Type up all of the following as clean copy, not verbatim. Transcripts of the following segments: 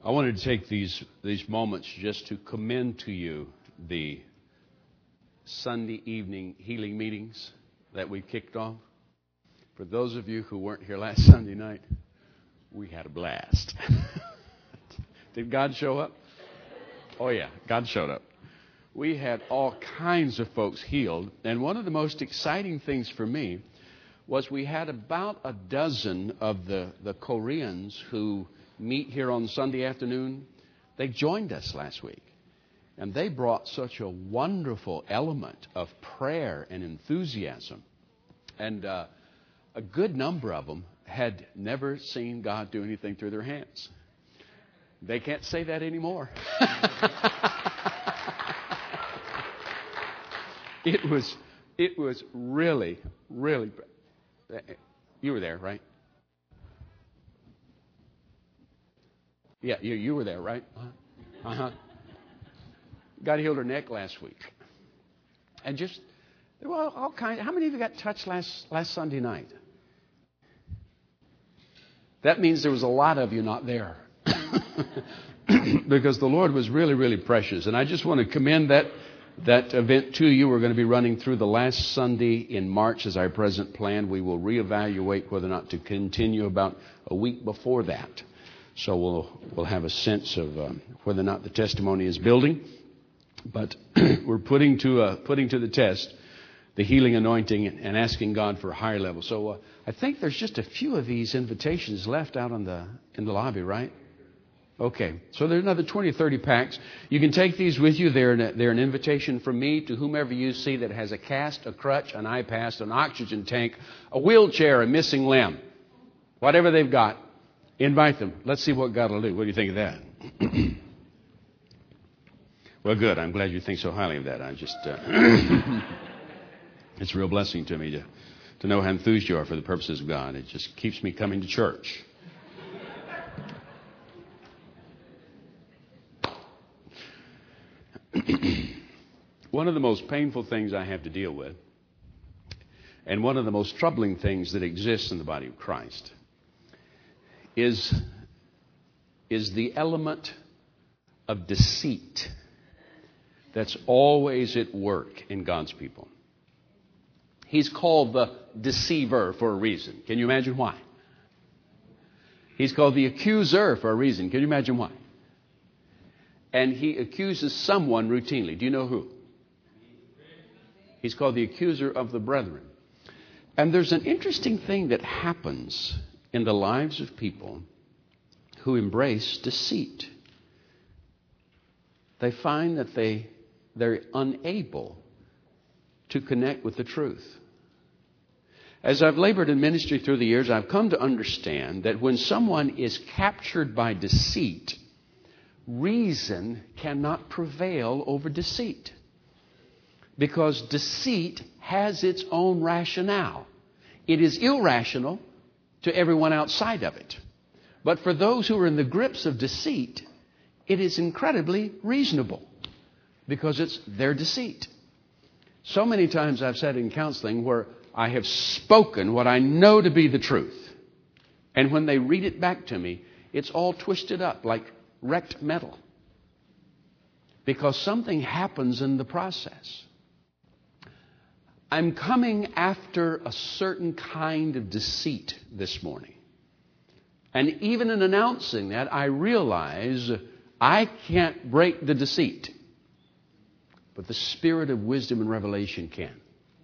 I wanted to take these moments just to commend to you the Sunday evening healing meetings that we kicked off. For those of you who weren't here last Sunday night, we had a blast. Did God show up? Oh yeah, God showed up. We had all kinds of folks healed, and one of the most exciting things for me was we had about a dozen of the Koreans who meet here on Sunday afternoon. They joined us last week, and they brought such a wonderful element of prayer and enthusiasm. And a good number of them had never seen God do anything through their hands. They can't say that anymore. It was really. You were there, right? Yeah, you were there, right? God healed her neck last week, and just all kinds. How many of you got touched last Sunday night? That means there was a lot of you not there, because the Lord was really, really precious. And I just want to commend that event to you. We're going to be running through the last Sunday in March as our present plan. We will reevaluate whether or not to continue about a week before that. So we'll have a sense of whether or not the testimony is building. But we're putting to the test the healing anointing and asking God for a higher level. So I think there's just a few of these invitations left out in the lobby, right? Okay, so there's another 20 or 30 packs. You can take these with you. They're an invitation from me to whomever you see that has a cast, a crutch, an eye pass, an oxygen tank, a wheelchair, a missing limb. Whatever they've got, invite them. Let's see what God will do. What do you think of that? Well, good. I'm glad you think so highly of that. I just, it's a real blessing to me to know how enthused you are for the purposes of God. It just keeps me coming to church. One of the most painful things I have to deal with, and one of the most troubling things that exists in the body of Christ, is the element of deceit that's always at work in God's people. He's called the deceiver for a reason. Can you imagine why? He's called the accuser for a reason. Can you imagine why? And he accuses someone routinely. Do you know who? He's called the accuser of the brethren. And there's an interesting thing that happens in the lives of people who embrace deceit. They find that they're unable to connect with the truth. As I've labored in ministry through the years, I've come to understand that when someone is captured by deceit, reason cannot prevail over deceit, because deceit has its own rationale. It is irrational to everyone outside of it. But for those who are in the grips of deceit, it is incredibly reasonable because it's their deceit. So many times I've said in counseling where I have spoken what I know to be the truth, and when they read it back to me, it's all twisted up like wrecked metal, because something happens in the process. I'm coming after a certain kind of deceit this morning. And even in announcing that, I realize I can't break the deceit, but the Spirit of wisdom and revelation can.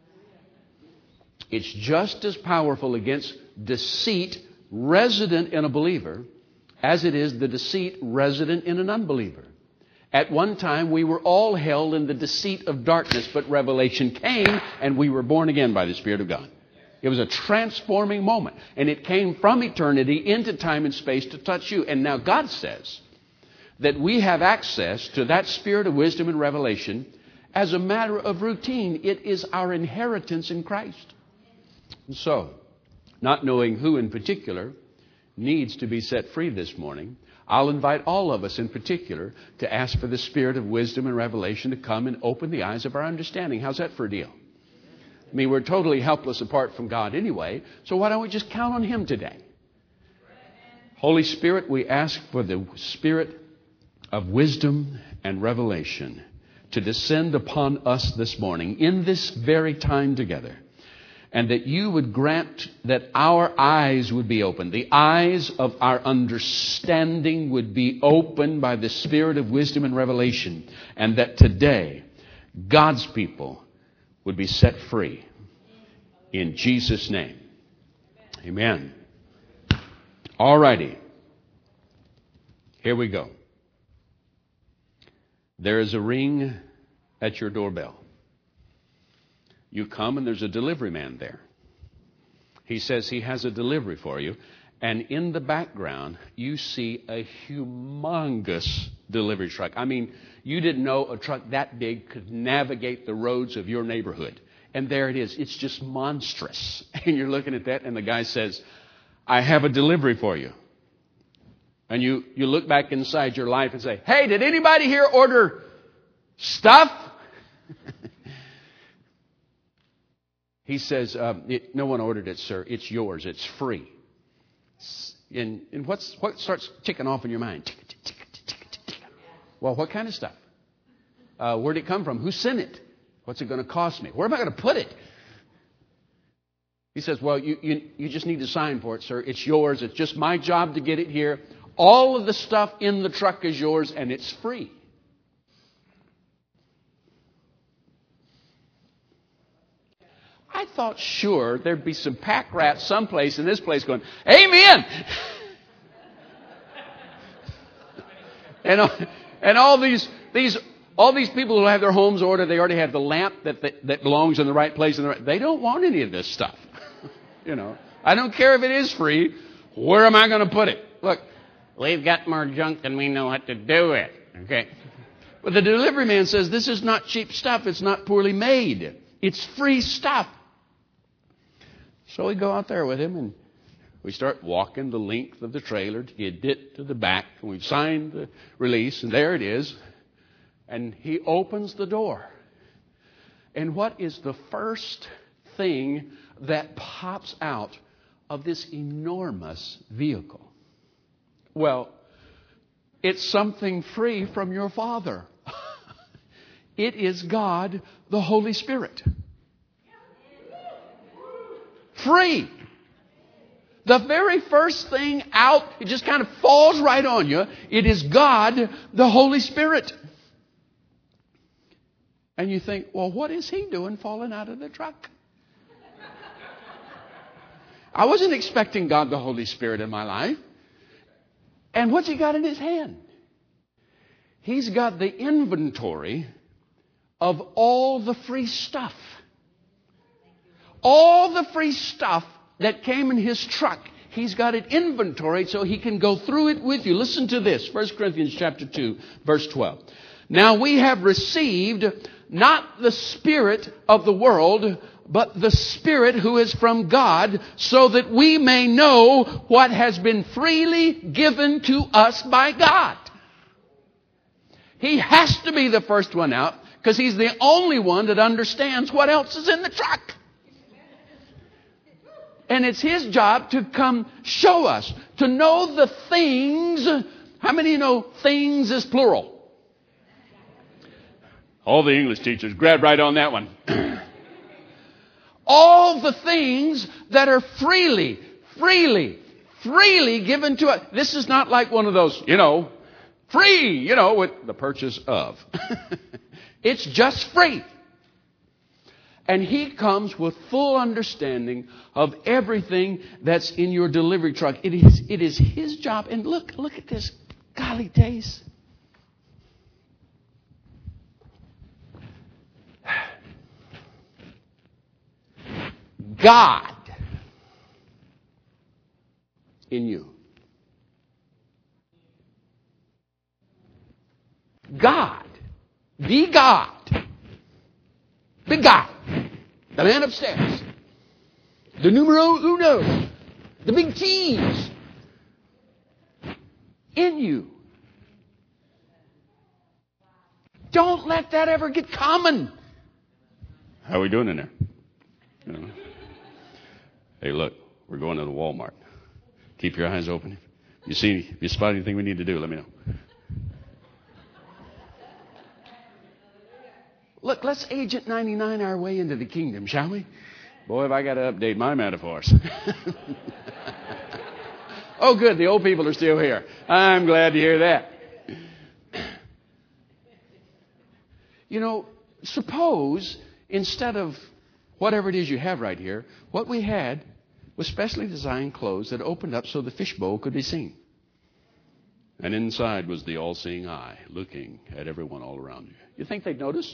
It's just as powerful against deceit resident in a believer as it is the deceit resident in an unbeliever. At one time, we were all held in the deceit of darkness, but revelation came and we were born again by the Spirit of God. It was a transforming moment, and it came from eternity into time and space to touch you. And now God says that we have access to that Spirit of wisdom and revelation as a matter of routine. It is our inheritance in Christ. And so, not knowing who in particular needs to be set free this morning, I'll invite all of us in particular to ask for the Spirit of wisdom and revelation to come and open the eyes of our understanding. How's that for a deal? I mean, we're totally helpless apart from God anyway, so why don't we just count on Him today? Holy Spirit, we ask for the spirit of wisdom and revelation to descend upon us this morning in this very time together. And that you would grant that our eyes would be open. The eyes of our understanding would be opened by the spirit of wisdom and revelation. And that today, God's people would be set free. In Jesus' name. Amen. All righty. Here we go. There is a ring at your doorbell. You come and there's a delivery man there. He says he has a delivery for you. And in the background, you see a humongous delivery truck. I mean, you didn't know a truck that big could navigate the roads of your neighborhood. And there it is. It's just monstrous. And you're looking at that and the guy says, I have a delivery for you. And you look back inside your life and say, hey, did anybody here order stuff? He says, no one ordered it, sir. It's yours. It's free. And what starts ticking off in your mind? Well, what kind of stuff? Where'd it come from? Who sent it? What's it going to cost me? Where am I going to put it? He says, well, you just need to sign for it, sir. It's yours. It's just my job to get it here. All of the stuff in the truck is yours, and it's free. I thought sure there'd be some pack rats someplace in this place going, amen! and all these people who have their homes ordered, they already have the lamp that belongs in the right place. They don't want any of this stuff. I don't care if it is free. Where am I going to put it? Look, we've got more junk than we know what to do with. Okay. But the delivery man says, this is not cheap stuff. It's not poorly made. It's free stuff. So we go out there with him and we start walking the length of the trailer to get to the back. And we've signed the release and there it is. And he opens the door. And what is the first thing that pops out of this enormous vehicle? Well, it's something free from your Father. It is God, the Holy Spirit. Free. The very first thing out, it just kind of falls right on you. It is God, the Holy Spirit. And you think, well, what is he doing falling out of the truck? I wasn't expecting God, the Holy Spirit in my life. And what's he got in his hand? He's got the inventory of all the free stuff. All the free stuff that came in his truck. He's got it inventoried so he can go through it with you. Listen to this. 1 Corinthians chapter 2, verse 12. Now we have received not the spirit of the world, but the Spirit who is from God, so that we may know what has been freely given to us by God. He has to be the first one out because he's the only one that understands what else is in the truck. And it's his job to come show us, to know the things. How many know things is plural? All the English teachers, grab right on that one. All the things that are freely given to us. This is not like one of those, free, with the purchase of. It's just free. And he comes with full understanding of everything that's in your delivery truck. It is his job. And look at this. Golly days. God in you. God. The God. Big guy. The man upstairs. The numero uno. The big cheese. In you. Don't let that ever get common. How are we doing in there? Hey, look, we're going to the Walmart. Keep your eyes open. You see, if you spot anything we need to do, let me know. Look, let's Agent 99 our way into the kingdom, shall we? Boy, have I got to update my metaphors. Oh, good. The old people are still here. I'm glad to hear that. You know, suppose instead of whatever it is you have right here, what we had was specially designed clothes that opened up so the fishbowl could be seen. And inside was the all-seeing eye looking at everyone all around you. You think they'd notice?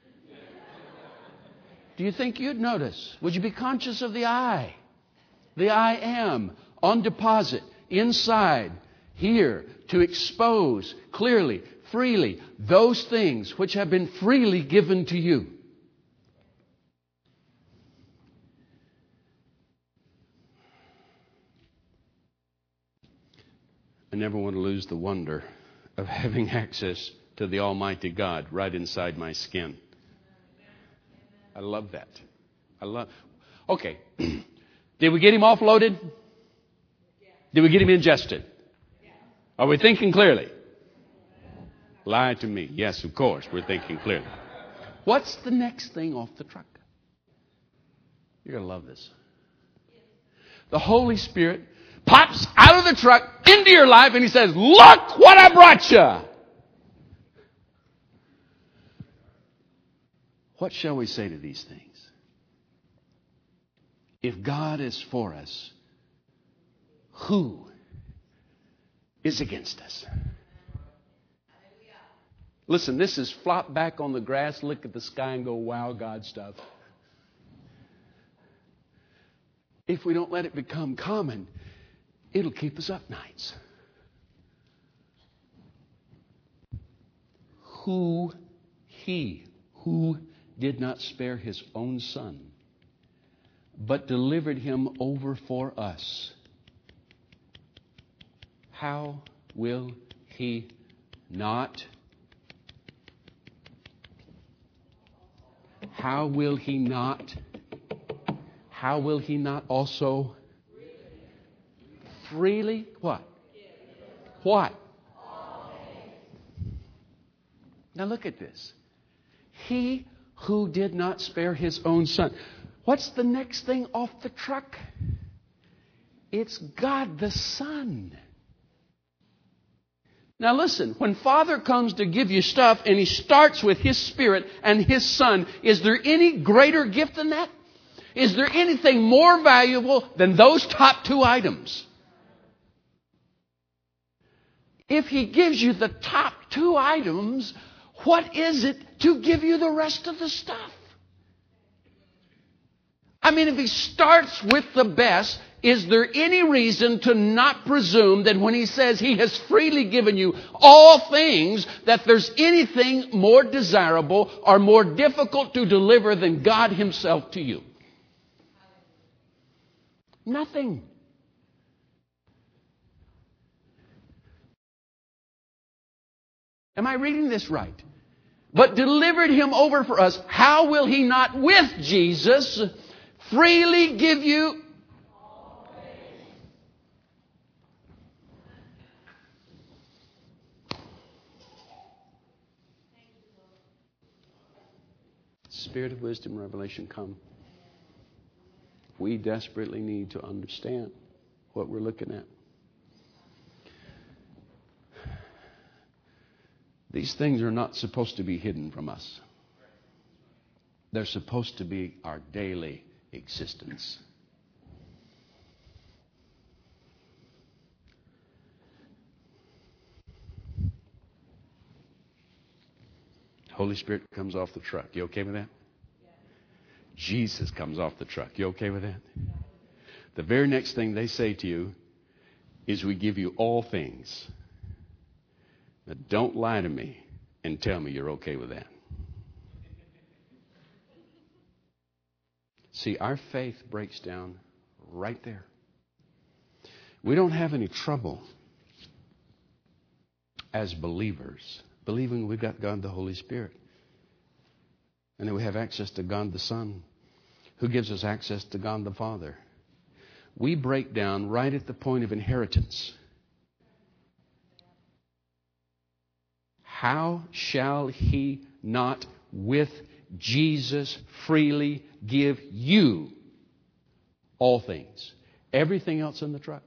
Do you think you'd notice? Would you be conscious of the I? The I am on deposit inside here to expose clearly, freely those things which have been freely given to you. I never want to lose the wonder of having access to the Almighty God right inside my skin. I love that. Okay. Did we get him offloaded? Did we get him ingested? Are we thinking clearly? Lie to me. Yes, of course, we're thinking clearly. What's the next thing off the truck? You're going to love this. The Holy Spirit pops out of the truck into your life and He says, look what I brought you. What shall we say to these things? If God is for us, who is against us? Listen, this is flop back on the grass, look at the sky and go, wow, God stuff. If we don't let it become common, it'll keep us up nights. Who did not spare His own Son, but delivered Him over for us, how will He not? How will He not? How will He not also freely what? What? Now look at this. He who did not spare His own Son. What's the next thing off the truck? It's God the Son. Now listen, when Father comes to give you stuff and He starts with His Spirit and His Son, is there any greater gift than that? Is there anything more valuable than those top two items? If He gives you the top two items, what is it to give you the rest of the stuff? I mean, if He starts with the best, is there any reason to not presume that when He says He has freely given you all things, that there's anything more desirable or more difficult to deliver than God Himself to you? Nothing. Am I reading this right? But delivered Him over for us, how will He not with Jesus freely give you? Spirit of wisdom and revelation, come. We desperately need to understand what we're looking at. These things are not supposed to be hidden from us. They're supposed to be our daily existence. Holy Spirit comes off the truck. You okay with that? Jesus comes off the truck. You okay with that? The very next thing they say to you is, we give you all things. Now, don't lie to me and tell me you're okay with that. See, our faith breaks down right there. We don't have any trouble as believers believing we've got God the Holy Spirit. And then we have access to God the Son, who gives us access to God the Father. We break down right at the point of inheritance. how shall He not with Jesus freely give you all things? Everything else in the truck.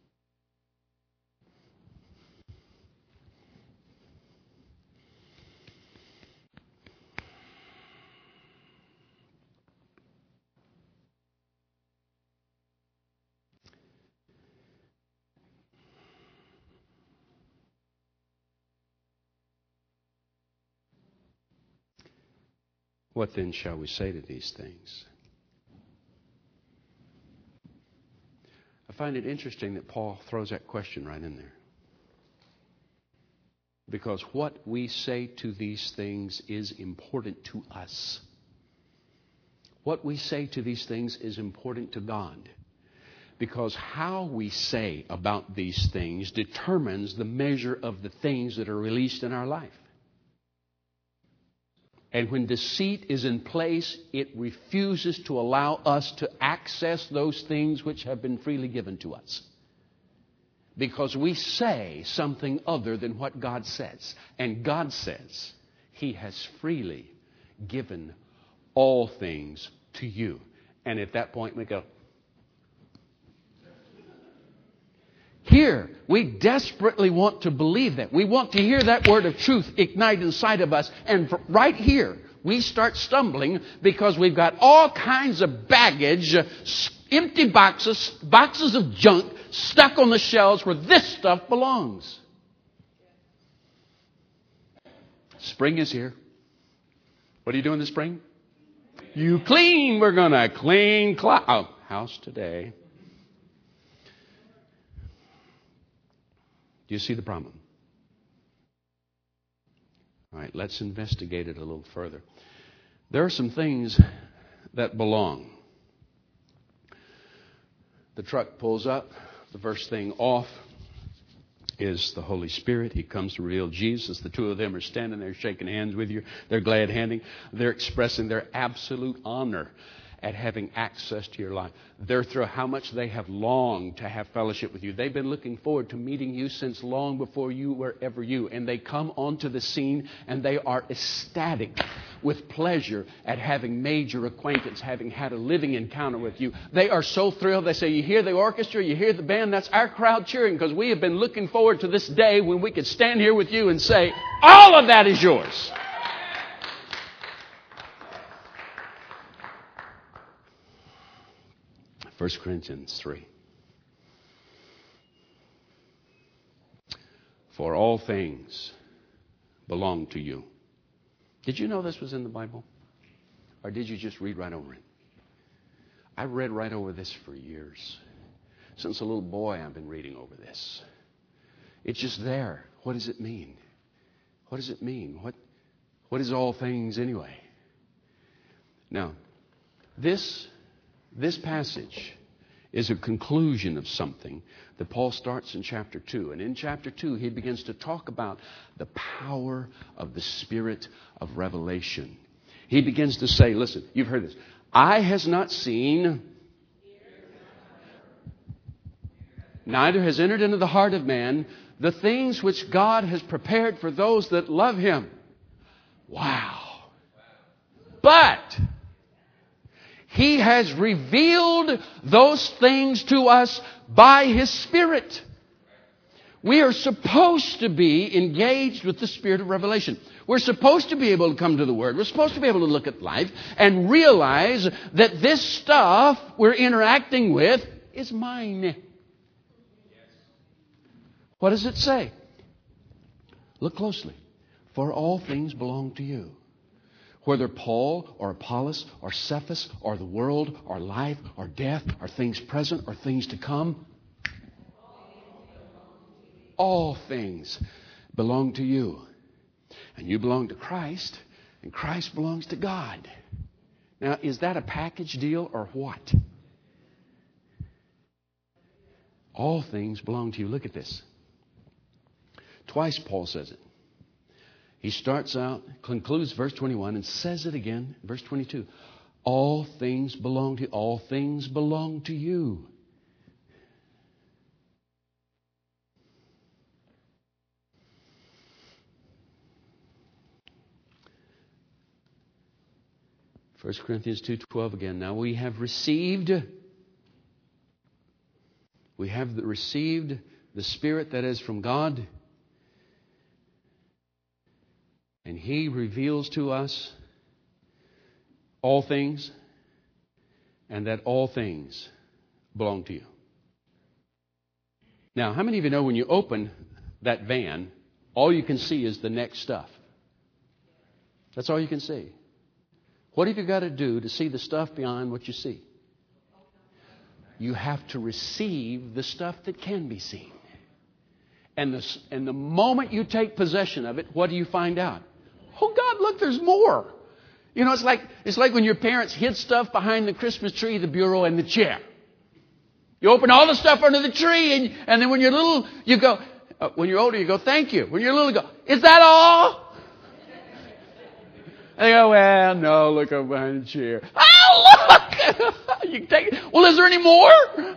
What then shall we say to these things? I find it interesting that Paul throws that question right in there. Because what we say to these things is important to us. What we say to these things is important to God. Because how we say about these things determines the measure of the things that are released in our life. And when deceit is in place, it refuses to allow us to access those things which have been freely given to us. Because we say something other than what God says. And God says He has freely given all things to you. And at that point we go, here, we desperately want to believe that. We want to hear that word of truth ignite inside of us. And right here, we start stumbling because we've got all kinds of baggage, empty boxes of junk stuck on the shelves where this stuff belongs. Spring is here. What are you doing this spring? You clean. We're going to clean house today. Do you see the problem? All right, let's investigate it a little further. There are some things that belong. The truck pulls up. The first thing off is the Holy Spirit. He comes to reveal Jesus. The two of them are standing there shaking hands with you. They're glad handing. They're expressing their absolute honor at having access to your life. They're through how much they have longed to have fellowship with you. They've been looking forward to meeting you since long before you were ever you. And they come onto the scene and they are ecstatic with pleasure at having made your acquaintance, having had a living encounter with you. They are so thrilled. They say, you hear the orchestra, you hear the band, that's our crowd cheering because we have been looking forward to this day when we could stand here with you and say, all of that is yours. 1 Corinthians 3. For all things belong to you. Did you know this was in the Bible? Or did you just read right over it? I read right over this for years. Since a little boy, I've been reading over this. It's just there. What does it mean? What does it mean? What is all things anyway? Now, this passage is a conclusion of something that Paul starts in chapter 2. And in chapter 2, he begins to talk about the power of the Spirit of revelation. He begins to say, listen, you've heard this. Eye has not seen, neither has entered into the heart of man, the things which God has prepared for those that love Him. Wow. But He has revealed those things to us by His Spirit. We are supposed to be engaged with the Spirit of revelation. We're supposed to be able to come to the Word. We're supposed to be able to look at life and realize that this stuff we're interacting with is mine. What does it say? Look closely. For all things belong to you. Whether Paul or Apollos or Cephas or the world or life or death or things present or things to come, all things belong to you. And you belong to Christ, and Christ belongs to God. Now, is that a package deal or what? All things belong to you. Look at this. Twice Paul says it. He starts out, concludes verse 21, and says it again, verse 22. All things belong to you. All things belong to you. 1 Corinthians 2:12 again. Now we have received the Spirit that is from God, and He reveals to us all things, and that all things belong to you. Now, how many of you know when you open that van, all you can see is the next stuff? That's all you can see. What have you got to do to see the stuff beyond what you see? You have to receive the stuff that can be seen. And the moment you take possession of it, what do you find out? Oh God, look, there's more. You know, it's like when your parents hid stuff behind the Christmas tree, the bureau, and the chair. You open all the stuff under the tree, and then when you're little, you go, when you're older, you go, thank you. When you're little, you go, is that all? And they go, well, no, look up behind the chair. Oh, look! You can take it. Well, is there any more?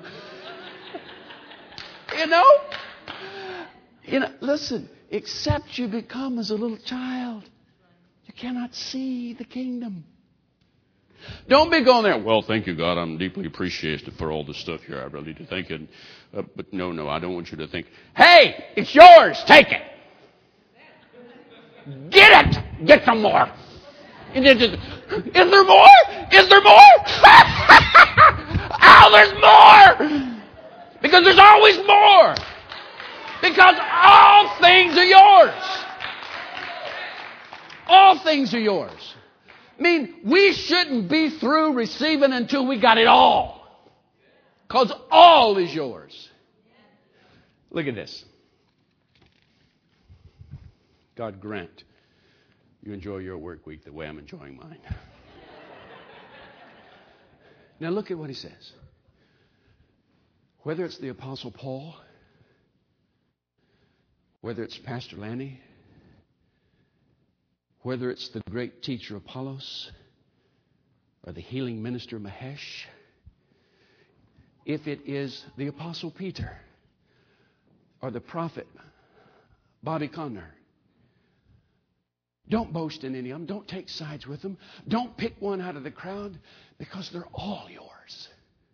You know, listen, except you become as a little child, you cannot see the kingdom. Don't be going there, well, thank you, God. I'm deeply appreciative for all the stuff here. I really do thank you. But no, I don't want you to think, hey, it's yours. Take it. Get it. Get some more. Is there more? Is there more? Oh, there's more. Because there's always more. Because all things are yours. All things are yours. I mean, we shouldn't be through receiving until we got it all. Because all is yours. Look at this. God grant you enjoy your work week the way I'm enjoying mine. Now look at what he says. Whether it's the Apostle Paul, whether it's Pastor Lanny, whether it's the great teacher Apollos, or the healing minister Mahesh, if it is the Apostle Peter, or the prophet Bobby Conner, don't boast in any of them. Don't take sides with them. Don't pick one out of the crowd, because they're all yours.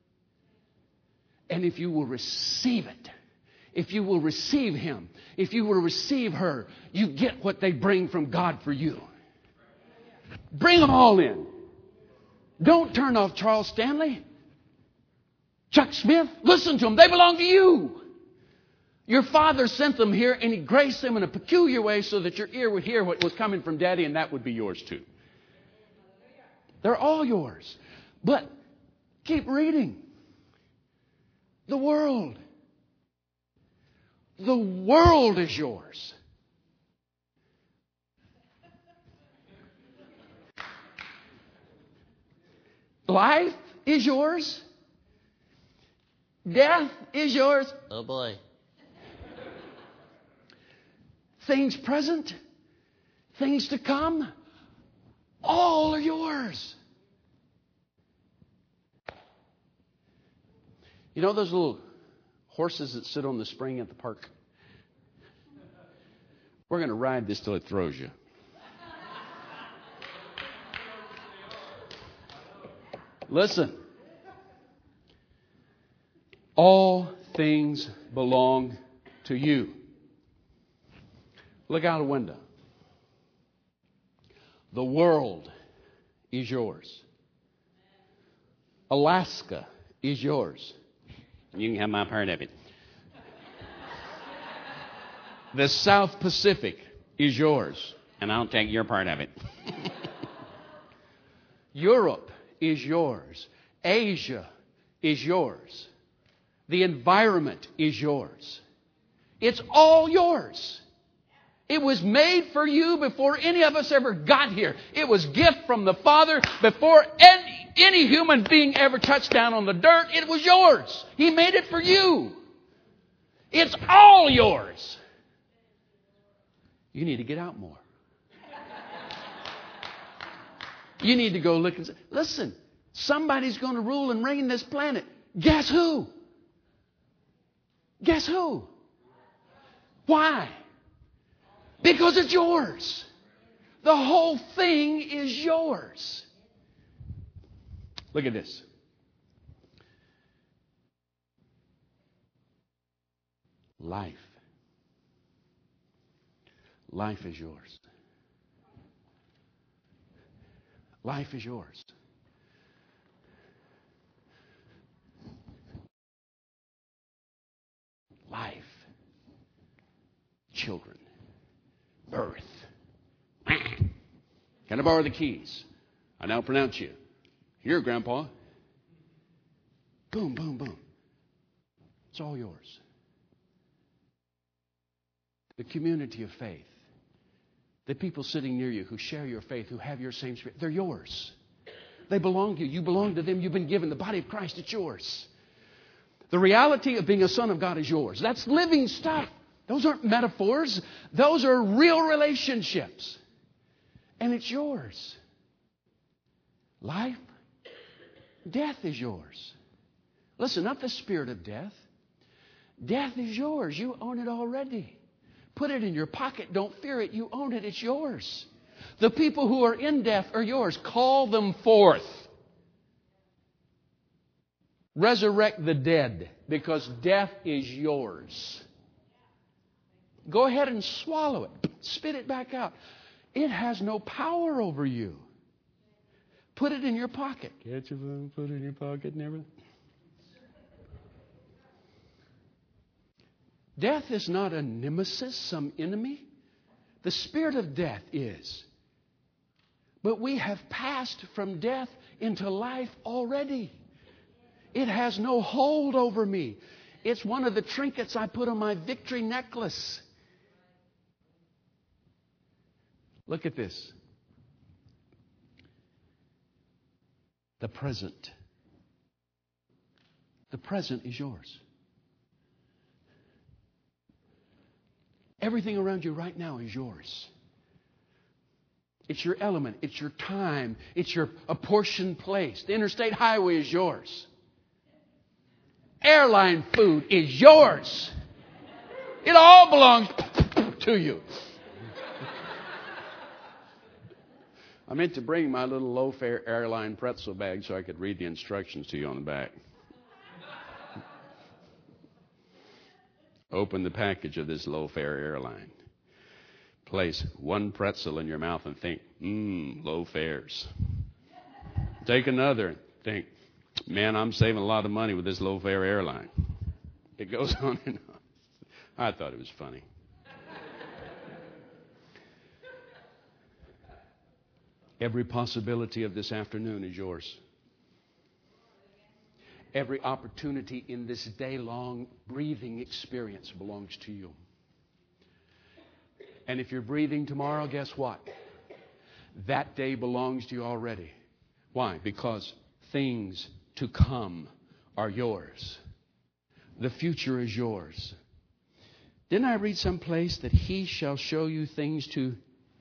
And if you will receive it, if you will receive him, if you will receive her, you get what they bring from God for you. Bring them all in. Don't turn off Charles Stanley, Chuck Smith. Listen to them. They belong to you. Your Father sent them here, and He graced them in a peculiar way so that your ear would hear what was coming from Daddy, and that would be yours too. They're all yours. But keep reading. The world. The world is yours. Life is yours. Death is yours. Oh boy. Things present, things to come, all are yours. You know those little horses that sit on the spring at the park? We're going to ride this till it throws you. Listen. All things belong to you. Look out a window. The world is yours. Alaska is yours. You can have my part of it. The South Pacific is yours. And I'll take your part of it. Europe is yours. Asia is yours. The environment is yours. It's all yours. It was made for you before any of us ever got here. It was a gift from the Father before any human being ever touched down on the dirt. It was yours. He made it for you. It's all yours. You need to get out more. You need to go look and say, listen, somebody's going to rule and reign this planet. Guess who? Guess who? Why? Because it's yours. The whole thing is yours. Look at this. Life. Life is yours. Life is yours. Life. Children. Birth. Can I borrow the keys? I now pronounce you. Here, Grandpa. Boom, boom, boom. It's all yours. The community of faith. The people sitting near you who share your faith, who have your same spirit, they're yours. They belong to you. You belong to them. You've been given the body of Christ. It's yours. The reality of being a son of God is yours. That's living stuff. Those aren't metaphors. Those are real relationships. And it's yours. Life, death is yours. Listen, not the spirit of death. Death is yours. You own it already. Put it in your pocket. Don't fear it. You own it. It's yours. The people who are in death are yours. Call them forth. Resurrect the dead, because death is yours. Go ahead and swallow it. Spit it back out. It has no power over you. Put it in your pocket. Get your phone, put it in your pocket and everything. Death is not a nemesis, some enemy. The spirit of death is. But we have passed from death into life already. It has no hold over me. It's one of the trinkets I put on my victory necklace. Look at this. The present. The present is yours. Everything around you right now is yours. It's your element. It's your time. It's your apportioned place. The interstate highway is yours. Airline food is yours. It all belongs to you. I meant to bring my little low-fare airline pretzel bag so I could read the instructions to you on the back. Open the package of this low-fare airline. Place one pretzel in your mouth and think, low fares. Take another and think, man, I'm saving a lot of money with this low-fare airline. It goes on and on. I thought it was funny. Every possibility of this afternoon is yours. Every opportunity in this day-long breathing experience belongs to you. And if you're breathing tomorrow, guess what? That day belongs to you already. Why? Because things to come are yours. The future is yours. Didn't I read someplace that He shall show you things to...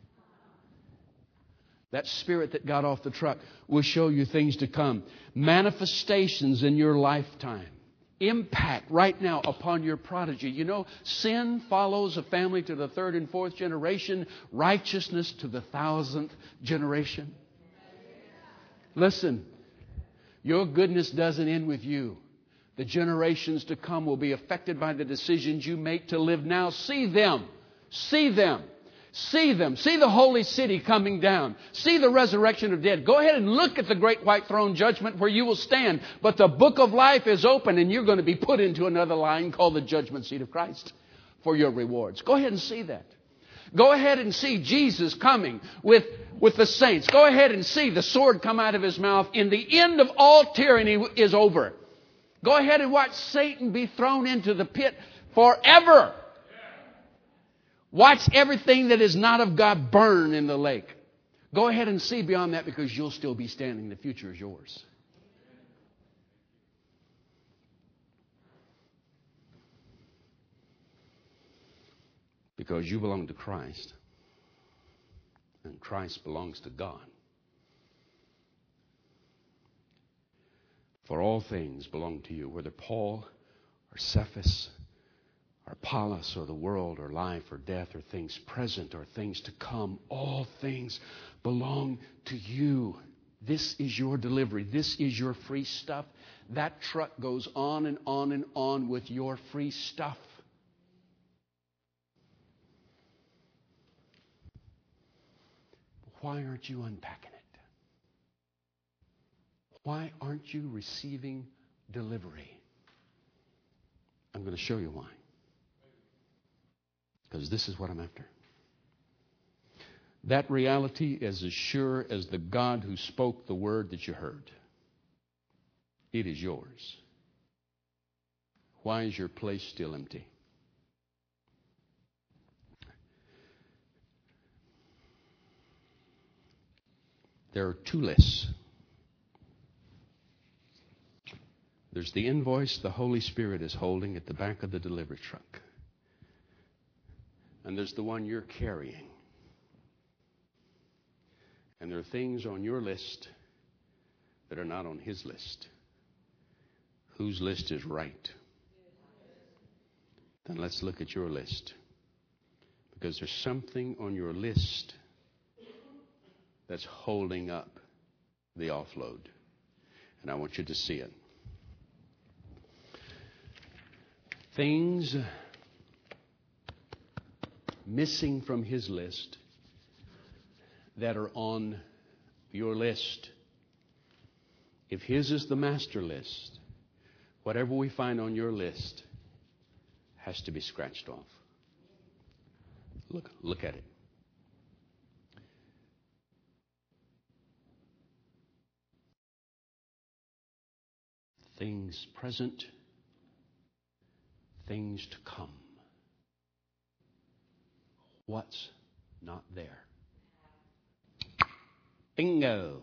That spirit that got off the truck will show you things to come. Manifestations in your lifetime. Impact right now upon your prodigy. You know, sin follows a family to the 3rd and 4th generation. Righteousness to the 1,000th generation. Listen, your goodness doesn't end with you. The generations to come will be affected by the decisions you make to live now. See them. See them. See them. See the holy city coming down. See the resurrection of dead. Go ahead and look at the great white throne judgment where you will stand. But the book of life is open and you're going to be put into another line called the judgment seat of Christ for your rewards. Go ahead and see that. Go ahead and see Jesus coming with the saints. Go ahead and see the sword come out of His mouth. And the end of all tyranny is over. Go ahead and watch Satan be thrown into the pit forever. Watch everything that is not of God burn in the lake. Go ahead and see beyond that because you'll still be standing. The future is yours. Because you belong to Christ. And Christ belongs to God. For all things belong to you, whether Paul or Cephas or Apollos or the world or life or death or things present or things to come. All things belong to you. This is your delivery. This is your free stuff. That truck goes on and on and on with your free stuff. Why aren't you unpacking it? Why aren't you receiving delivery? I'm going to show you why. Because this is what I'm after. That reality is as sure as the God who spoke the word that you heard. It is yours. Why is your place still empty? There are two lists. There's the invoice the Holy Spirit is holding at the back of the delivery truck. And there's the one you're carrying. And there are things on your list that are not on His list. Whose list is right? Then let's look at your list. Because there's something on your list that's holding up the offload. And I want you to see it. Things missing from His list that are on your list. If His is the master list, whatever we find on your list has to be scratched off. Look at it. Things present, things to come. What's not there? Bingo.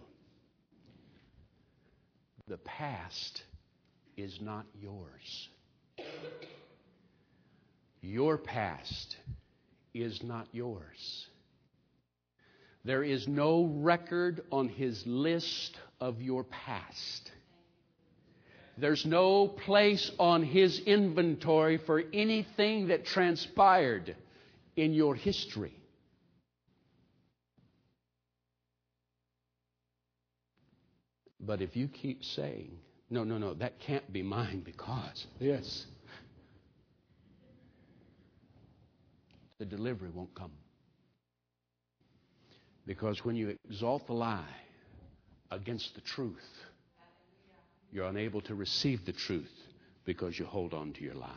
The past is not yours. Your past is not yours. There is no record on His list of your past. There's no place on His inventory for anything that transpired in your history. But if you keep saying, no, that can't be mine because this, the delivery won't come. Because when you exalt the lie against the truth, you're unable to receive the truth because you hold on to your lie.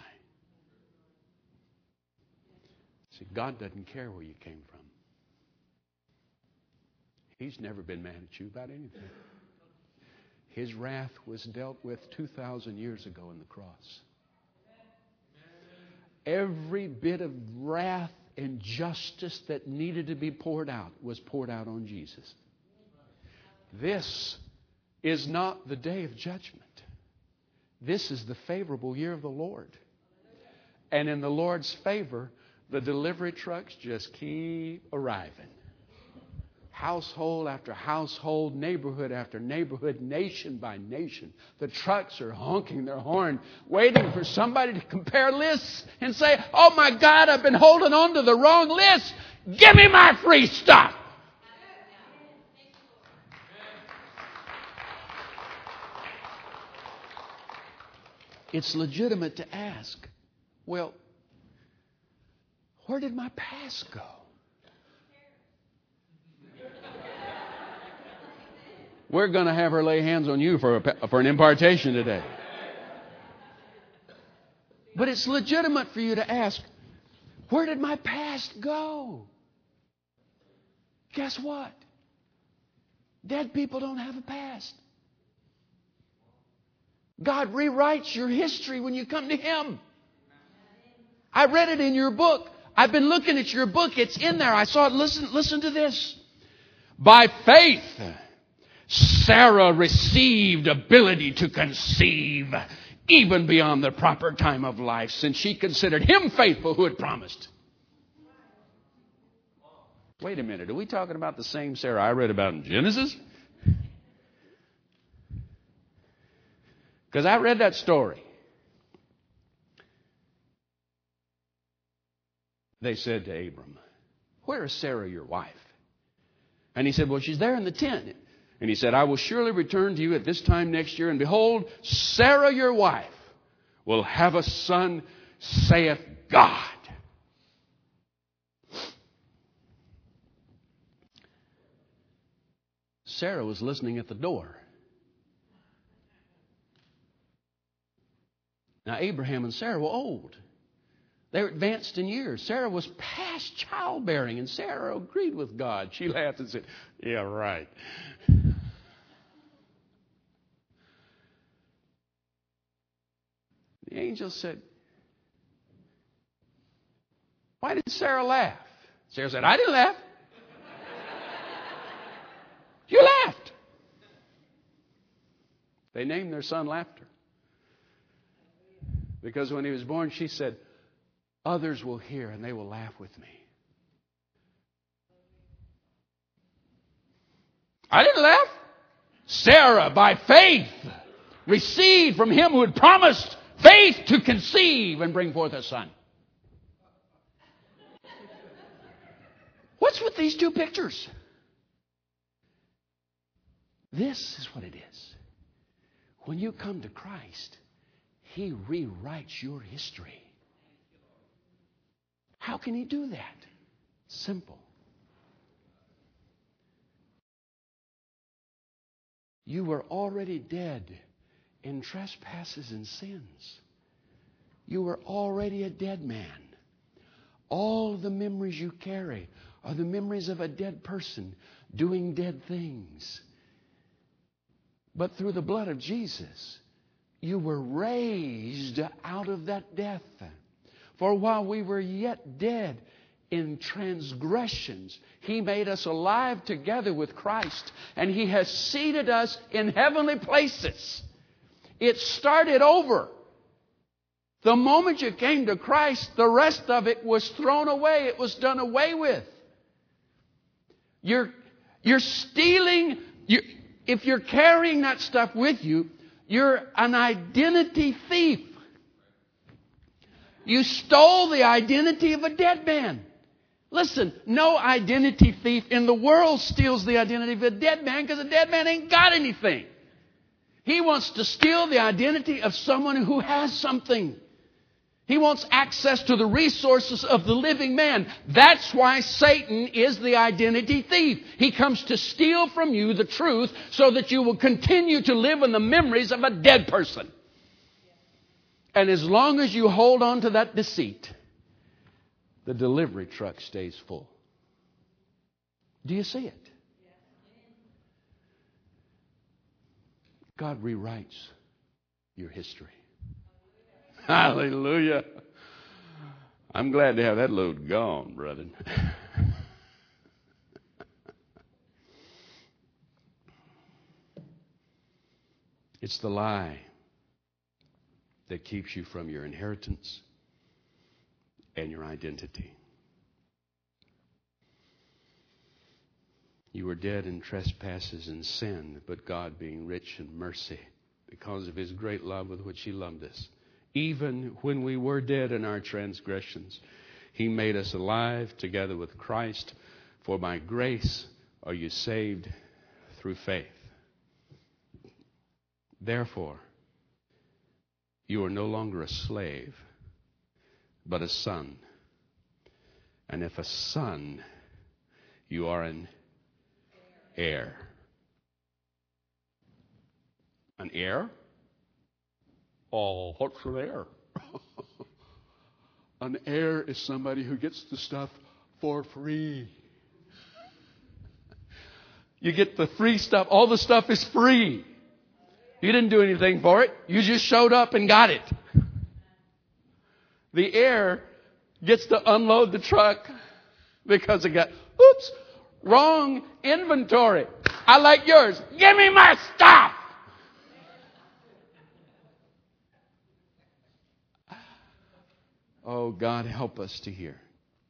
See, God doesn't care where you came from. He's never been mad at you about anything. His wrath was dealt with 2,000 years ago on the cross. Every bit of wrath and justice that needed to be poured out was poured out on Jesus. This is not the day of judgment. This is the favorable year of the Lord. And in the Lord's favor, the delivery trucks just keep arriving. Household after household, neighborhood after neighborhood, nation by nation. The trucks are honking their horn, waiting for somebody to compare lists and say, oh my God, I've been holding on to the wrong list. Give me my free stuff. It's legitimate to ask, well, where did my past go? We're going to have her lay hands on you for an impartation today. But it's legitimate for you to ask, where did my past go? Guess what? Dead people don't have a past. God rewrites your history when you come to Him. I read it in your book. I've been looking at your book. It's in there. I saw it. Listen to this. By faith, Sarah received ability to conceive even beyond the proper time of life, since she considered Him faithful who had promised. Wait a minute. Are we talking about the same Sarah I read about in Genesis? Because I read that story. They said to Abram, where is Sarah, your wife? And he said, well, she's there in the tent. And he said, I will surely return to you at this time next year, and behold, Sarah your wife will have a son, saith God. Sarah was listening at the door. Now, Abraham and Sarah were old. They were advanced in years. Sarah was past childbearing, and Sarah agreed with God. She laughed and said, yeah, right. The angel said, why did Sarah laugh? Sarah said, I didn't laugh. You laughed. They named their son Laughter. Because when he was born, she said, others will hear and they will laugh with me. I didn't laugh. Sarah, by faith, received from him who had promised faith to conceive and bring forth a son. What's with these two pictures? This is what it is. When you come to Christ, He rewrites your history. How can He do that? Simple. You were already dead in trespasses and sins. You were already a dead man. All the memories you carry are the memories of a dead person doing dead things. But through the blood of Jesus, you were raised out of that death. For while we were yet dead in transgressions, He made us alive together with Christ, and He has seated us in heavenly places. It started over. The moment you came to Christ, the rest of it was thrown away. It was done away with. You're stealing. If you're carrying that stuff with you, you're an identity thief. You stole the identity of a dead man. Listen, no identity thief in the world steals the identity of a dead man, because a dead man ain't got anything. He wants to steal the identity of someone who has something. He wants access to the resources of the living man. That's why Satan is the identity thief. He comes to steal from you the truth so that you will continue to live in the memories of a dead person. And as long as you hold on to that deceit, the delivery truck stays full. Do you see it? God rewrites your history. Hallelujah. I'm glad to have that load gone, brother. It's the lie that keeps you from your inheritance and your identity. You were dead in trespasses and sin, but God, being rich in mercy, because of His great love with which He loved us, even when we were dead in our transgressions, He made us alive together with Christ. For by grace are you saved through faith. Therefore, you are no longer a slave, but a son. And if a son, you are an heir. An heir? Oh, what's an heir? An heir is somebody who gets the stuff for free. You get the free stuff. All the stuff is free. You didn't do anything for it. You just showed up and got it. The heir gets to unload the truck because it got, oops, wrong inventory. I like yours. Give me my stuff. Oh, God, help us to hear.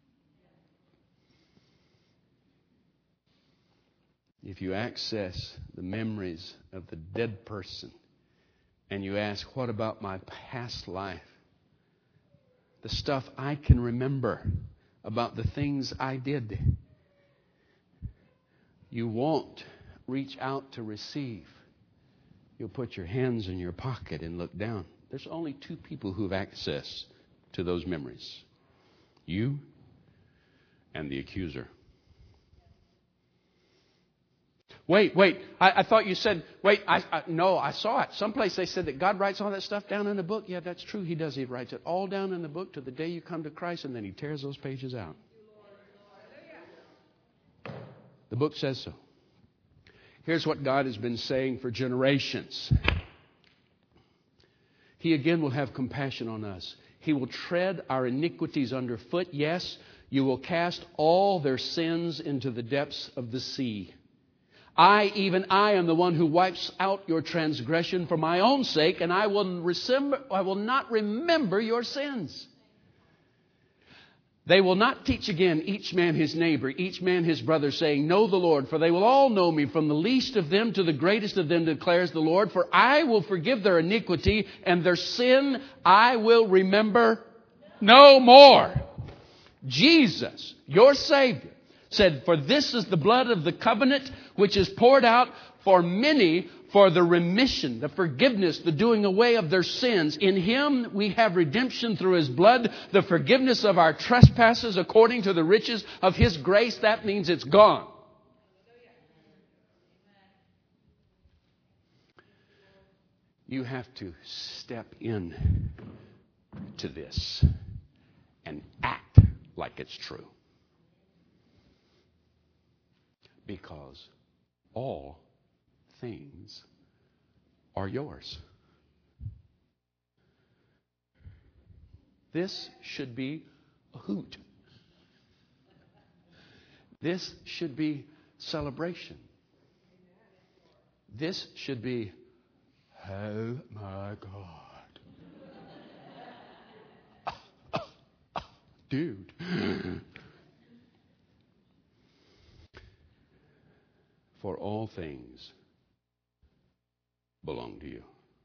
If you access the memories of the dead person and you ask, what about my past life? The stuff I can remember about the things I did. You won't reach out to receive. You'll put your hands in your pocket and look down. There's only two people who have access to those memories. You and the accuser. Wait. I thought you said, no, I saw it. Someplace they said that God writes all that stuff down in a book. Yeah, that's true. He does. He writes it all down in the book to the day you come to Christ, and then He tears those pages out. The book says so. Here's what God has been saying for generations. He again will have compassion on us. He will tread our iniquities underfoot. Yes, you will cast all their sins into the depths of the sea. Even I am the one who wipes out your transgression for my own sake, and I will not remember your sins. They will not teach again each man his neighbor, each man his brother, saying, know the Lord, for they will all know me, from the least of them to the greatest of them, declares the Lord. For I will forgive their iniquity, and their sin I will remember no more. Jesus, your Savior, said, for this is the blood of the covenant, which is poured out for many for the remission, the forgiveness, the doing away of their sins. In Him we have redemption through His blood, the forgiveness of our trespasses according to the riches of His grace. That means it's gone. You have to step in to this and act like it's true. Because all things are yours. This should be a hoot. This should be celebration. This should be, oh my God. Dude. For all things belong to you.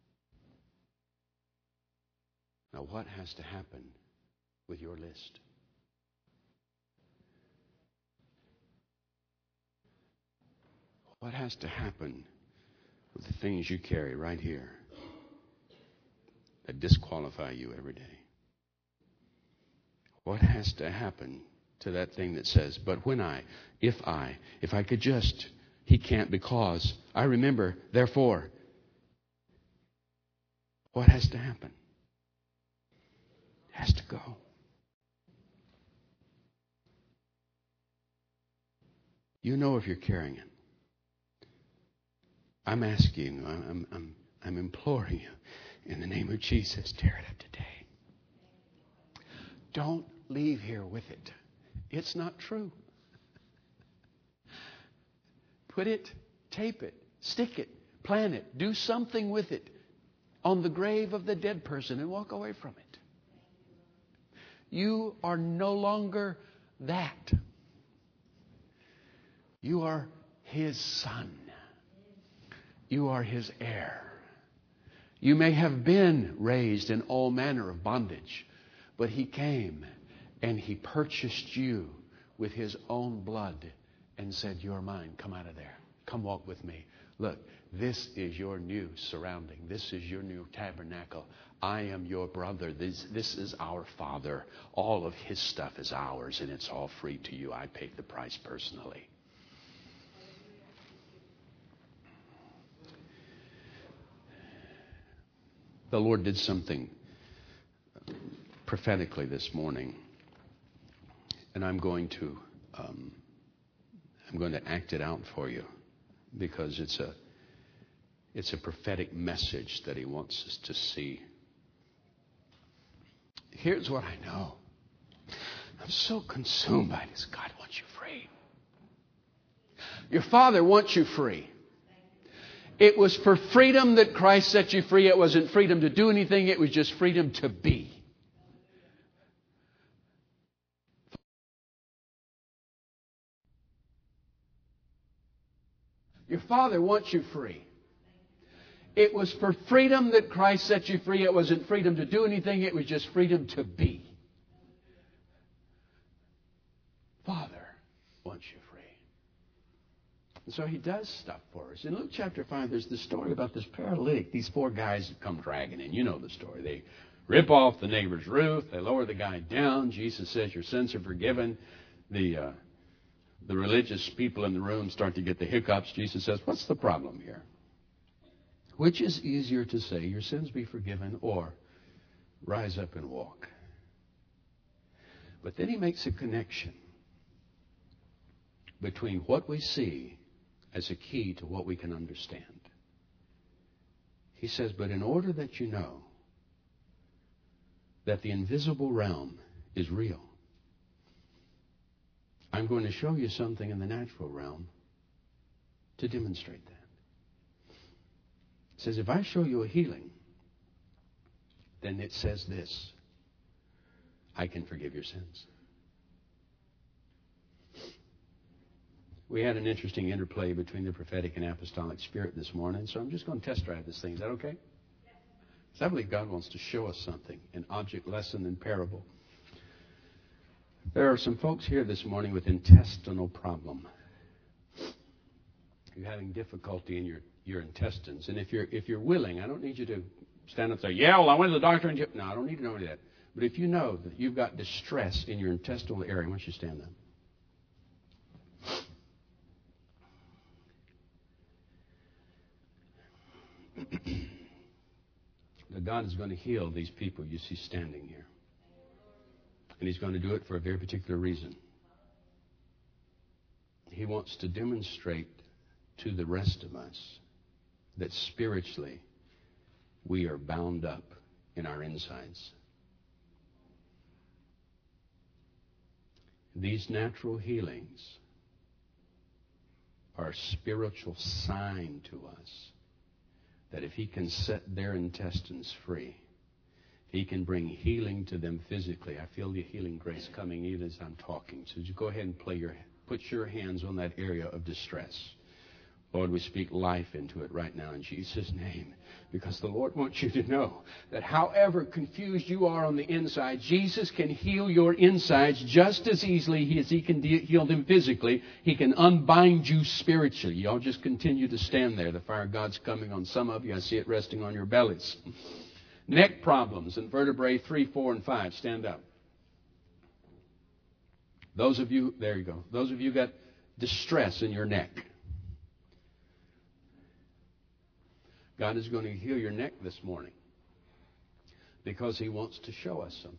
Now, what has to happen with your list? What has to happen with the things you carry right here that disqualify you every day? What has to happen to that thing that says, but if I could just... He can't because I remember, therefore. What has to happen? It has to go. You know if you're carrying it. I'm asking you, I'm imploring you, in the name of Jesus, tear it up today. Don't leave here with it. It's not true. Put it, tape it, stick it, plant it, do something with it on the grave of the dead person and walk away from it. You are no longer that. You are His son. You are His heir. You may have been raised in all manner of bondage, but He came and He purchased you with His own blood and said, you're mine. Come out of there. Come walk with me. Look, this is your new surrounding. This is your new tabernacle. I am your brother. This is our Father. All of His stuff is ours, and it's all free to you. I paid the price personally. The Lord did something prophetically this morning, and I'm going to act it out for you because it's a prophetic message that He wants us to see. Here's what I know. I'm so consumed by this. God wants you free. Your Father wants you free. It was for freedom that Christ set you free. It wasn't freedom to do anything. It was just freedom to be. Your Father wants you free. It was for freedom that Christ set you free. It wasn't freedom to do anything. It was just freedom to be. Father wants you free. And so he does stuff for us. In Luke chapter 5, there's the story about this paralytic. These 4 guys have come dragging in. You know the story. They rip off the neighbor's roof. They lower the guy down. Jesus says, your sins are forgiven. The religious people in the room start to get the hiccups. Jesus says, what's the problem here? Which is easier to say, your sins be forgiven, or rise up and walk? But then he makes a connection between what we see as a key to what we can understand. He says, but in order that you know that the invisible realm is real, I'm going to show you something in the natural realm to demonstrate that. He says, if I show you a healing, then it says this: I can forgive your sins. We had an interesting interplay between the prophetic and apostolic spirit this morning, so I'm just going to test drive this thing. Is that okay? Because I believe God wants to show us something, an object lesson in parable. There are some folks here this morning with intestinal problem. You're having difficulty in your intestines. And if you're willing, I don't need you to stand up and say, yeah, well, I went to the doctor and... No, I don't need to know any of that. But if you know that you've got distress in your intestinal area, why don't you stand up? That God is going to heal these people you see standing here. And He's going to do it for a very particular reason. He wants to demonstrate to the rest of us that spiritually we are bound up in our insides. These natural healings are a spiritual sign to us that if He can set their intestines free, He can bring healing to them physically. I feel the healing grace coming even as I'm talking. So you go ahead and put your hands on that area of distress. Lord, we speak life into it right now in Jesus' name. Because the Lord wants you to know that however confused you are on the inside, Jesus can heal your insides just as easily as He can heal them physically. He can unbind you spiritually. Y'all just continue to stand there. The fire of God's coming on some of you. I see it resting on your bellies. Neck problems in vertebrae 3, 4, and 5. Stand up. Those of you, there you go. Those of you got distress in your neck. God is going to heal your neck this morning because He wants to show us something.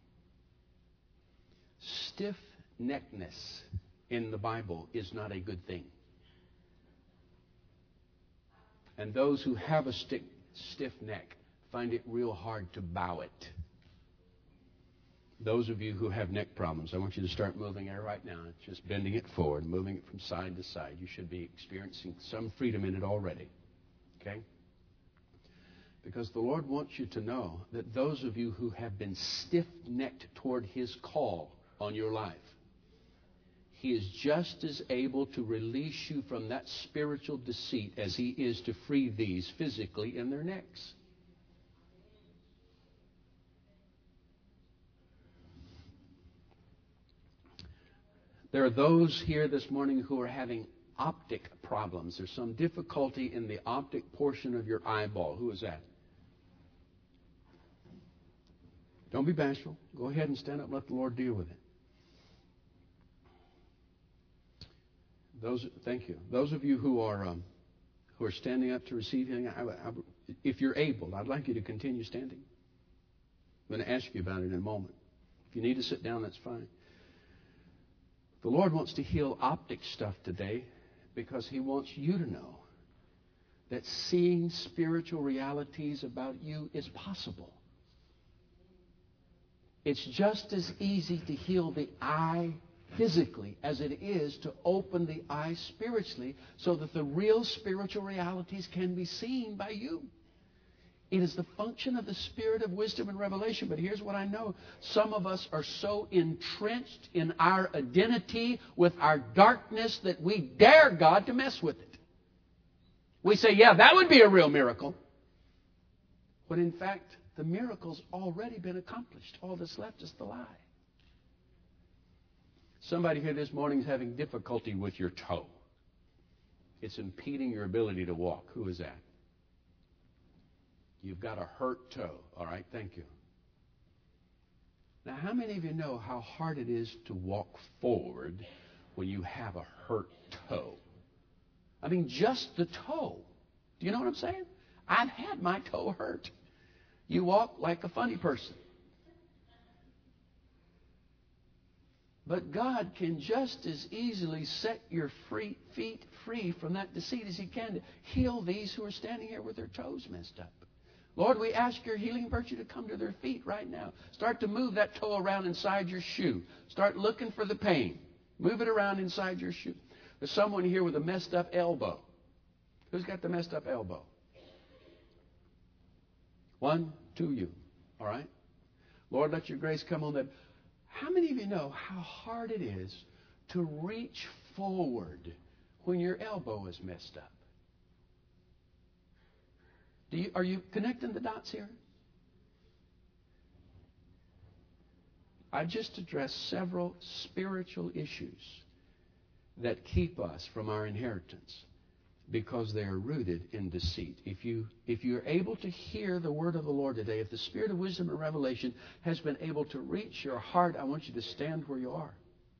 Stiff-neckedness in the Bible is not a good thing. And those who have a stiff neck find it real hard to bow it. Those of you who have neck problems, I want you to start moving it right now. Just bending it forward, moving it from side to side. You should be experiencing some freedom in it already. Okay? Because the Lord wants you to know that those of you who have been stiff-necked toward His call on your life, He is just as able to release you from that spiritual deceit as He is to free these physically in their necks. There are those here this morning who are having optic problems. There's some difficulty in the optic portion of your eyeball. Who is that? Don't be bashful. Go ahead and stand up and let the Lord deal with it. Thank you. Those of you who are standing up to receive healing, if you're able, I'd like you to continue standing. I'm going to ask you about it in a moment. If you need to sit down, that's fine. The Lord wants to heal optic stuff today because He wants you to know that seeing spiritual realities about you is possible. It's just as easy to heal the eye physically as it is to open the eye spiritually so that the real spiritual realities can be seen by you. It is the function of the Spirit of wisdom and revelation. But here's what I know. Some of us are so entrenched in our identity with our darkness that we dare God to mess with it. We say, yeah, that would be a real miracle. When in fact, the miracle's already been accomplished. All that's left is the lie. Somebody here this morning is having difficulty with your toe. It's impeding your ability to walk. Who is that? You've got a hurt toe. All right, thank you. Now, how many of you know how hard it is to walk forward when you have a hurt toe? I mean, just the toe. Do you know what I'm saying? I've had my toe hurt. You walk like a funny person. But God can just as easily set your feet free from that deceit as He can to heal these who are standing here with their toes messed up. Lord, we ask your healing virtue to come to their feet right now. Start to move that toe around inside your shoe. Start looking for the pain. Move it around inside your shoe. There's someone here with a messed up elbow. Who's got the messed up elbow? 1, 2, you. All right? Lord, let your grace come on that. How many of you know how hard it is to reach forward when your elbow is messed up? Are you connecting the dots here? I just addressed several spiritual issues that keep us from our inheritance because they are rooted in deceit. If you're able to hear the word of the Lord today, if the spirit of wisdom and revelation has been able to reach your heart, I want you to stand where you are.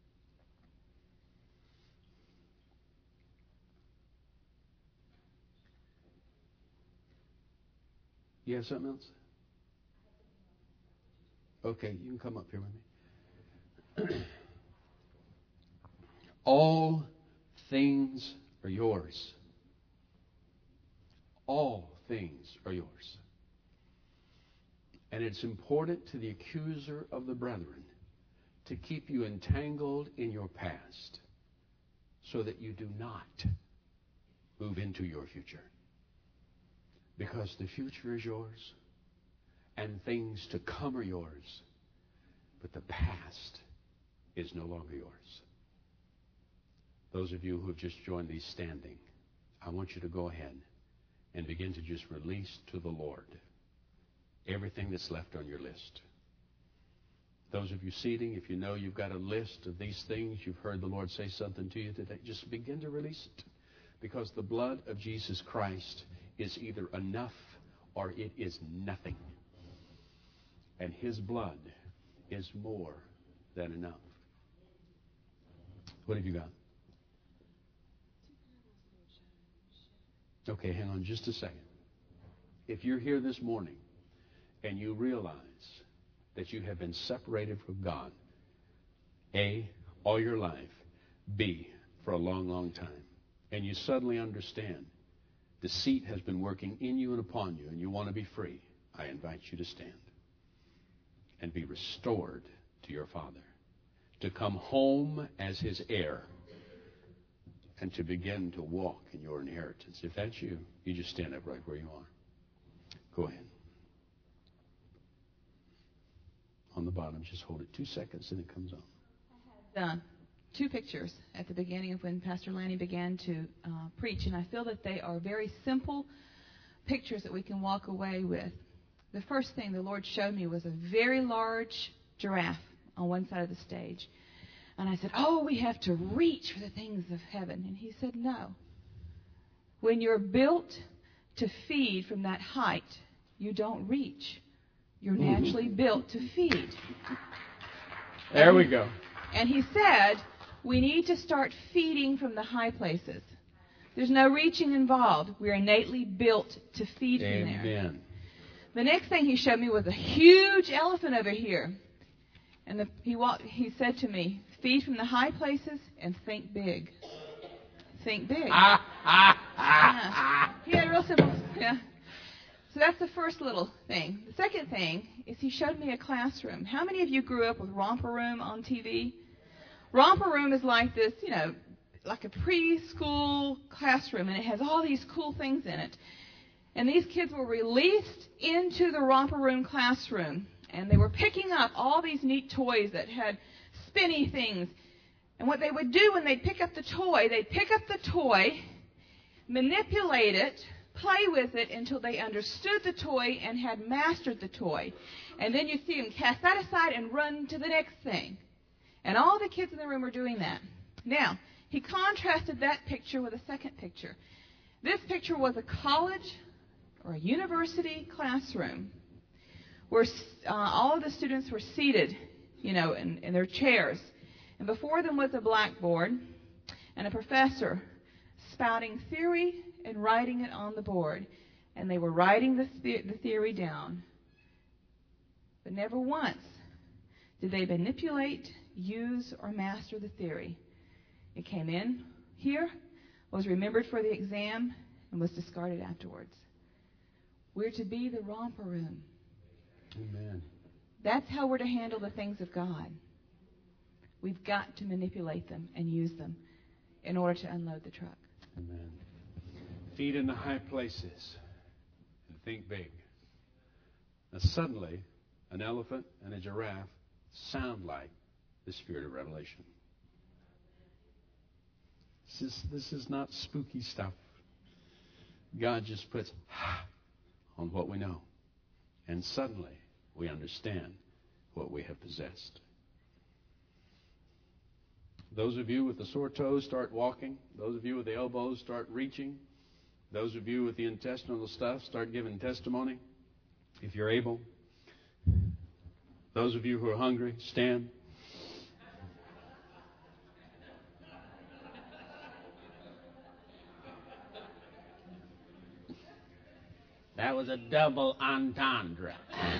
You have something else? Okay, you can come up here with me. All things are yours. All things are yours. And it's important to the accuser of the brethren to keep you entangled in your past so that you do not move into your future. Because the future is yours and things to come are yours, but the past is no longer yours. Those of you who have just joined these standing, I want you to go ahead and begin to just release to the Lord everything that's left on your list. Those of you seating, if you know you've got a list of these things, you've heard the Lord say something to you today, just begin to release it. Because the blood of Jesus Christ is either enough or it is nothing. And His blood is more than enough. What have you got? Okay, hang on just a second. If you're here this morning and you realize that you have been separated from God, A, all your life, B, for a long, long time, and you suddenly understand deceit has been working in you and upon you, and you want to be free, I invite you to stand and be restored to your Father, to come home as His heir, and to begin to walk in your inheritance. If that's you, you just stand up right where you are. Go ahead. On the bottom, just hold it 2 seconds and it comes on. I had 2 pictures at the beginning of when Pastor Lanny began to preach, and I feel that they are very simple pictures that we can walk away with. The first thing the Lord showed me was a very large giraffe on one side of the stage. And I said, oh, we have to reach for the things of heaven. And He said, no. When you're built to feed from that height, you don't reach. You're naturally built to feed. There we go. And He said, we need to start feeding from the high places. There's no reaching involved. We're innately built to feed from there. Amen. The next thing He showed me was a huge elephant over here. And he said to me, feed from the high places and think big. Think big. Yeah. He had a real simple. Yeah. So that's the first little thing. The second thing is He showed me a classroom. How many of you grew up with Romper Room on TV? Romper Room is like this, like a preschool classroom, and it has all these cool things in it. And these kids were released into the Romper Room classroom, and they were picking up all these neat toys that had spinny things. And what they would do when they'd pick up the toy, manipulate it, play with it until they understood the toy and had mastered the toy. And then you'd see them cast that aside and run to the next thing. And all the kids in the room were doing that. Now, he contrasted that picture with a second picture. This picture was a college or a university classroom where all of the students were seated, in their chairs. And before them was a blackboard and a professor spouting theory and writing it on the board. And they were writing the theory down. But never once did they manipulate, use, or master the theory. It came in here, was remembered for the exam, and was discarded afterwards. We're to be the romper room. Amen. That's how we're to handle the things of God. We've got to manipulate them and use them in order to unload the truck. Amen. Feet in the high places and think big. Now suddenly, an elephant and a giraffe sound like the spirit of revelation. This is not spooky stuff. God just puts on what we know. And suddenly, we understand what we have possessed. Those of you with the sore toes, start walking. Those of you with the elbows, start reaching. Those of you with the intestinal stuff, start giving testimony, if you're able. Those of you who are hungry, stand. That was a double entendre.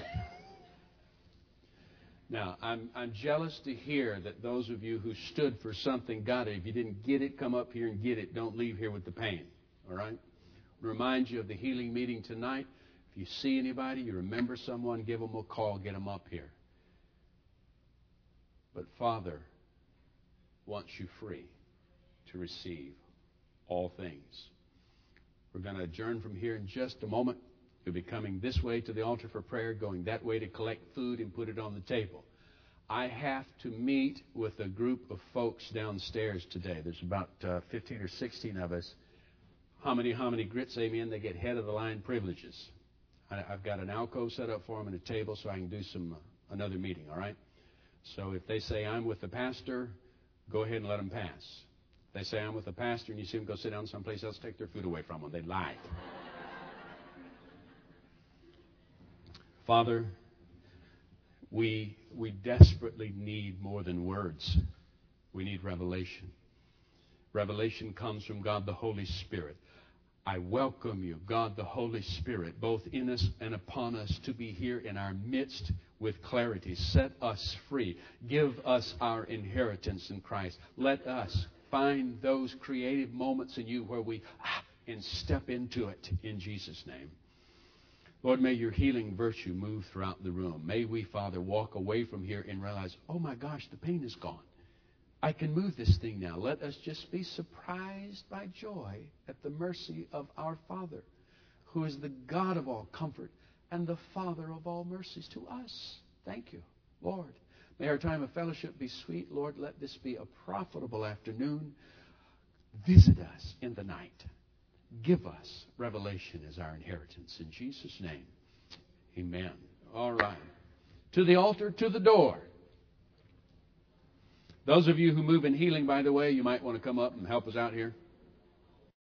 Now, I'm jealous to hear that those of you who stood for something got it. If you didn't get it, come up here and get it. Don't leave here with the pain. All right? Remind you of the healing meeting tonight. If you see anybody, you remember someone, give them a call, get them up here. But Father wants you free to receive all things. We're going to adjourn from here in just a moment. You'll be coming this way to the altar for prayer, going that way to collect food and put it on the table. I have to meet with a group of folks downstairs today. There's about 15 or 16 of us. Hominy, grits, amen. They get head of the line privileges. I've got an alcove set up for them and a table so I can do another meeting, all right? So if they say, I'm with the pastor, go ahead and let them pass. If they say, I'm with the pastor, and you see them go sit down someplace else, take their food away from them. They lie. Father, we desperately need more than words. We need revelation. Revelation comes from God the Holy Spirit. I welcome you, God the Holy Spirit, both in us and upon us, to be here in our midst with clarity. Set us free. Give us our inheritance in Christ. Let us find those creative moments in you where we and step into it in Jesus' name. Lord, may your healing virtue move throughout the room. May we, Father, walk away from here and realize, oh my gosh, the pain is gone. I can move this thing now. Let us just be surprised by joy at the mercy of our Father, who is the God of all comfort and the Father of all mercies to us. Thank you, Lord. May our time of fellowship be sweet. Lord, let this be a profitable afternoon. Visit us in the night. Give us revelation as our inheritance. In Jesus' name, amen. All right. To the altar, to the door. Those of you who move in healing, by the way, you might want to come up and help us out here.